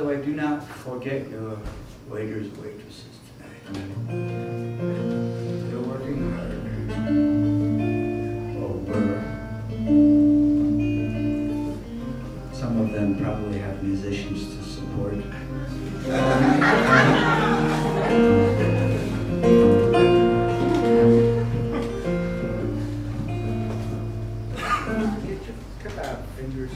the way, do not forget your waiters and waitresses tonight. They're working hard. Or were. Some of them probably have musicians to support. Get out, fingers.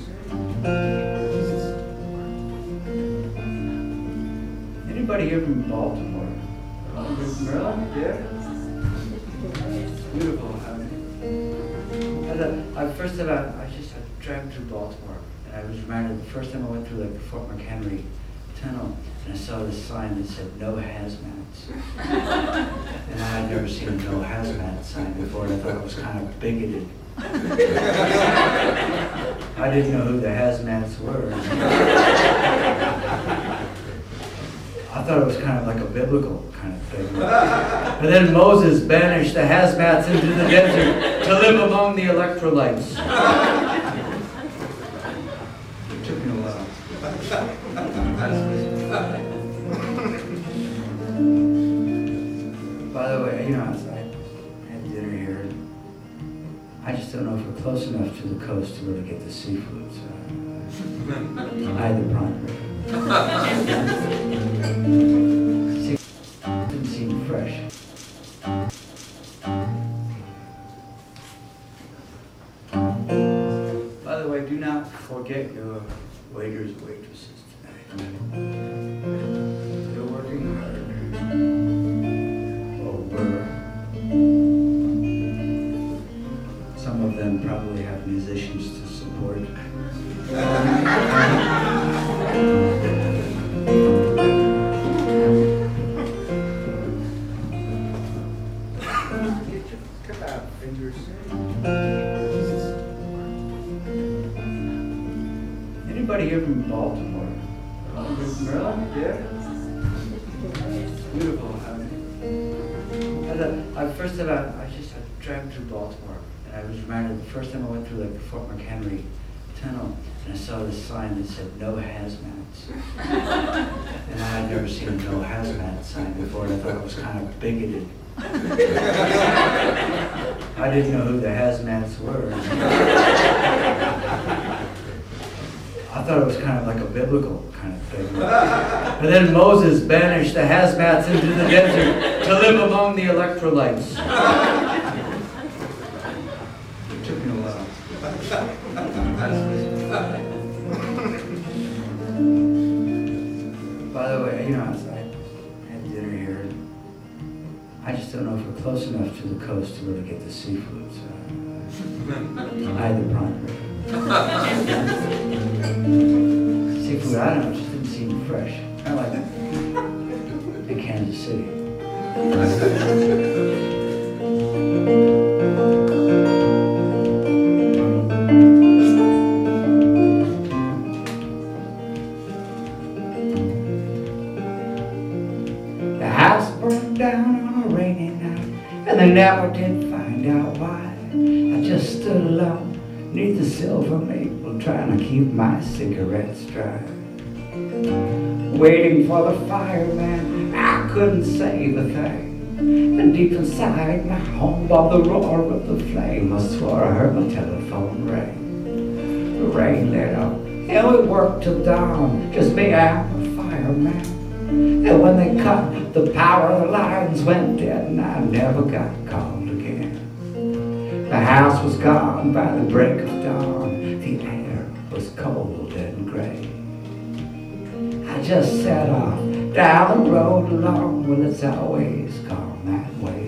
Anybody here from Baltimore? Maryland? Yeah? Beautiful. I just drove through Baltimore, and I was reminded the first time I went through the Fort McHenry tunnel, and I saw this sign that said no hazmats. And I had never seen a no hazmat sign before, and I thought it was kind of bigoted. I didn't know who the hazmats were. I thought it was kind of like a biblical kind of thing. But then Moses banished the hazmats into the desert to live among the electrolytes. It took me a while. By the way, I had dinner here. I just don't know if we're close enough to the coast to really get the seafood. So I had the prawn. Didn't seem fresh. By the way, do not forget your waiters and waitresses tonight. They're working hard. Or were. Some of them probably have musicians to support. Get out, fingers. Anybody here from Baltimore? Maryland? Yeah? Beautiful. I just drove through Baltimore, and I was reminded the first time I went through the Fort McHenry tunnel, and I saw this sign that said no hazmats. And I had never seen a no hazmat sign before, and I thought it was kind of bigoted. I didn't know who the hazmats were. I thought it was kind of like a biblical kind of thing. But then Moses banished the hazmats into the desert to live among the electrolytes. It took me a while. By the way, I had dinner here. I just don't know if we're close enough to the coast to really get the seafood. So I had the prawn. Seafood, I don't know, it just didn't seem fresh. I like that. In Kansas City. The house burned down on a rainy night, and they never did find out why. I just stood alone neath the silver maple, trying to keep my cigarettes dry. Waiting for the fireman, I couldn't say the thing. And deep inside my home, above the roar of the flame, I swore I heard my telephone ring. The rain let up, and we worked till dawn, just me and the fireman. And when they cut the power, the lines went dead, and I never got called again. The house was gone by the break of dawn. The air was cold and gray. I just set off down the road alone. Well, it's always gone that way.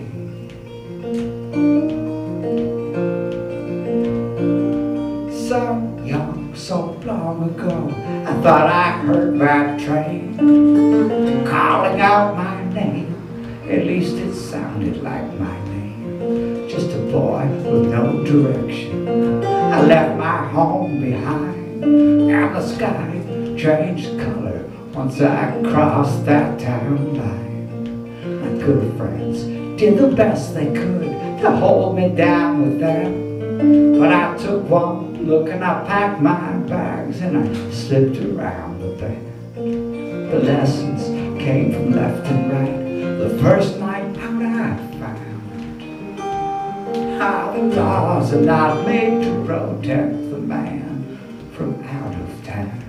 So young, so long ago, I thought I heard that train calling out my name. At least it sounded like my name. Just a boy with no direction. I left my home behind, and the sky changed color once I crossed that town line. My good friends did the best they could to hold me down with them, but I took one look and I packed my bags and I slipped around the bend. The lessons came from left and right. The first night out I found how the laws are not made to protect the man from out of town.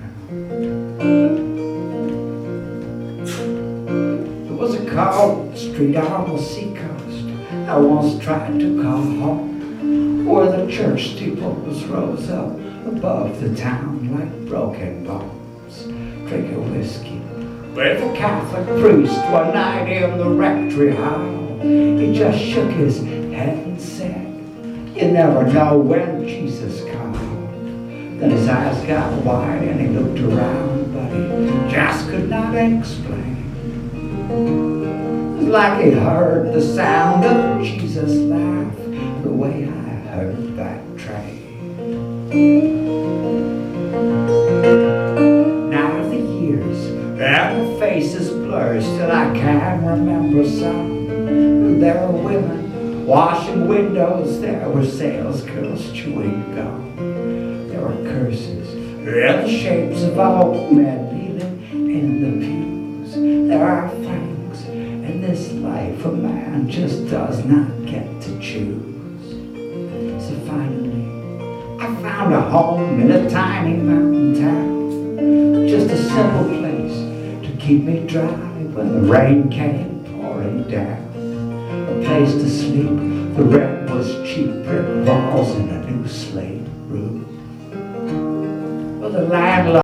There was a cold street on the seacoast I once tried to call home, where the church steeples rose up above the town like broken bones. Drinking whiskey with a Catholic priest one night in the rectory hall. He just shook his head and said, "You never know when Jesus called." Then his eyes got wide and he looked around, but he just could not explain. It was like he heard the sound of Jesus laugh the way I heard that train. Now the years and the faces blur, still I can remember some. There were women washing windows, there were salesgirls chewing gum. There were curses in the shapes of old men kneeling in the pews. There are things in this life a man just does not get to choose. So finally, I found a home in a tiny mountain town, just a simple place to keep me dry when the rain came pouring down. A place to sleep, the rent was cheap, brick walls and a new slate roof. Well, the landlord